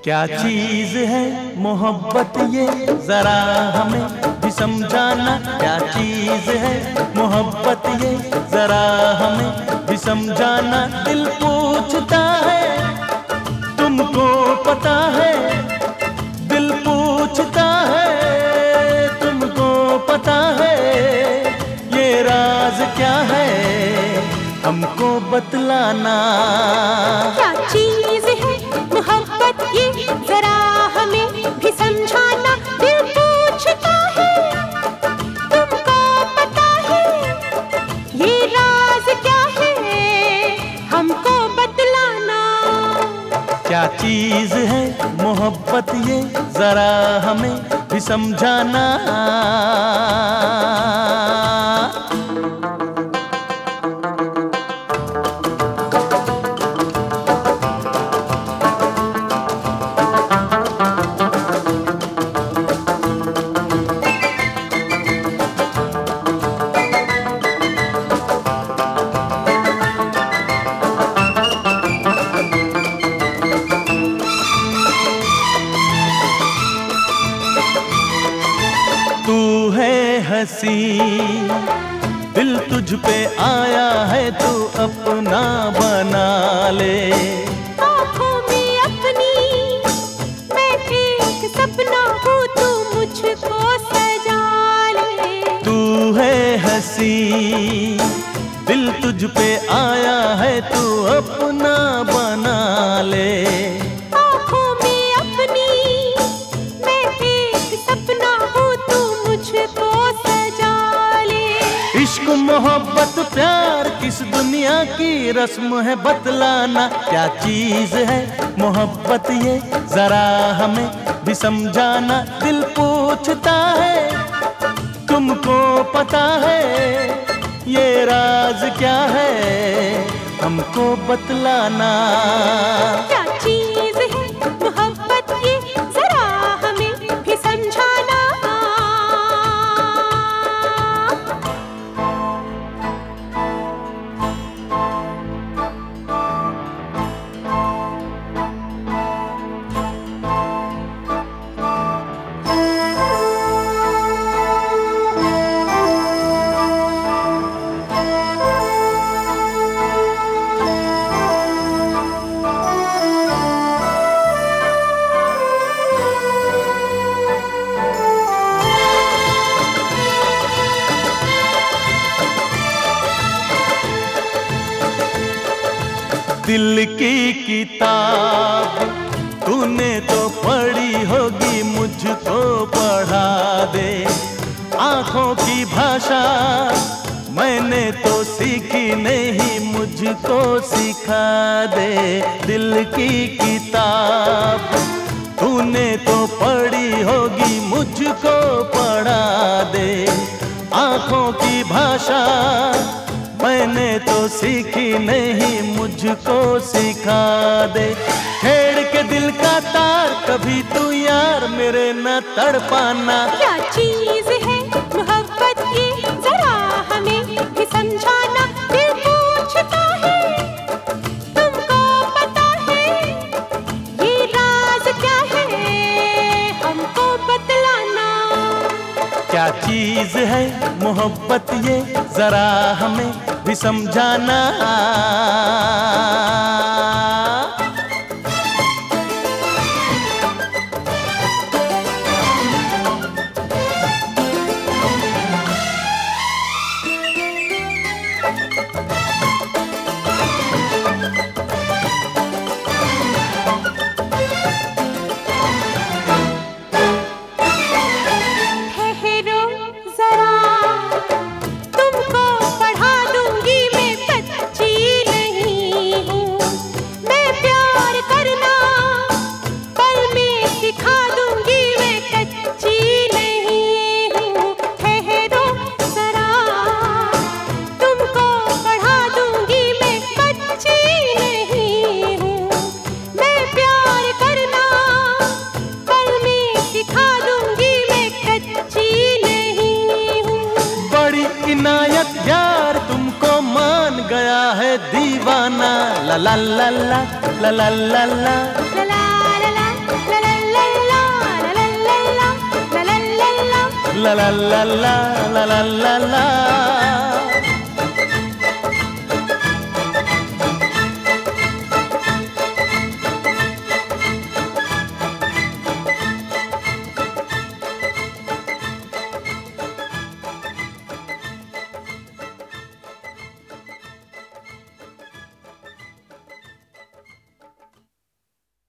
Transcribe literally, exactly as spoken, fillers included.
क्या चीज है मोहब्बत ये जरा हमें भी समझाना। क्या चीज है मोहब्बत ये जरा हमें भी समझाना। दिल पूछता है तुमको पता है, दिल पूछता है तुमको पता है, ये राज क्या है हमको बतलाना। क्या चीज है मोहब्बत ये जरा हमें भी समझाना। दिल पूछता है तुमको पता है, ये राज क्या है हमको बतलाना। क्या चीज है मोहब्बत ये जरा हमें भी समझाना। हंसी दिल तुझ पे आया है, तू अपना बना ले। आँखों में अपनी मैं एक सपना हूँ, तू मुझको सजा ले। तू है हंसी दिल तुझ पे आया है, तू अपना बना ले। आँखों में अपनी मैं एक सपना हूँ, तू मुझको इश्क मोहब्बत प्यार किस दुनिया की रस्म है बतलाना। क्या चीज है मोहब्बत ये जरा हमें भी समझाना। दिल पूछता है तुमको पता है, ये राज क्या है हमको बतलाना। क्या चीज है मोहब्बत ये जरा हमें भी समझाना। दिल की किताब तूने तो पढ़ी होगी, मुझको पढ़ा दे। आँखों की भाषा मैंने तो सीखी नहीं, मुझको सिखा दे। दिल की किताब तूने तो पढ़ी होगी, मुझको पढ़ा दे। आँखों की भाषा मैंने तो सीखी नहीं, मुझको सिखा दे। छेड़ के दिल का तार कभी तू यार मेरे न तड़पाना। क्या चीज है मोहब्बत ये जरा हमें भी समझाना। दिल पूछता है तुमको पता है, ये राज क्या है हमको बतलाना। क्या चीज है मोहब्बत ये जरा हमें भी समझाना। दीवाना ला ला ला ला ला ला ला ला ला ला ला ला ला ला ला ला ला ला ला